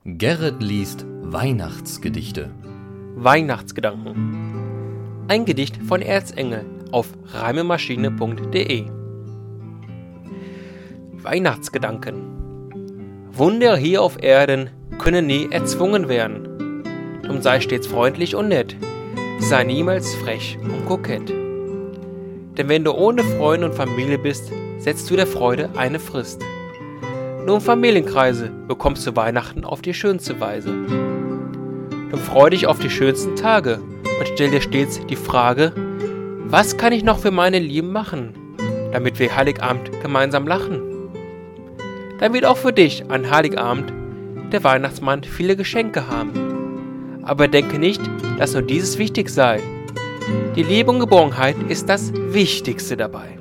Gerrit liest Weihnachtsgedichte. Weihnachtsgedanken. Ein Gedicht von Erzengel auf reimemaschine.de. Weihnachtsgedanken. Wunder hier auf Erden können nie erzwungen werden. Drum sei stets freundlich und nett, sei niemals frech und kokett. Denn wenn du ohne Freunde und Familie bist, setzt du der Freude eine Frist. Nur im Familienkreise bekommst du Weihnachten auf die schönste Weise. Drum freu dich auf die schönsten Tage und stell dir stets die Frage: Was kann ich noch für meine Lieben machen, damit wir Heiligabend gemeinsam lachen? Dann wird auch für dich an Heiligabend der Weihnachtsmann viele Geschenke haben. Aber denke nicht, dass nur dieses wichtig sei. Die Liebe und Geborgenheit ist das Wichtigste dabei.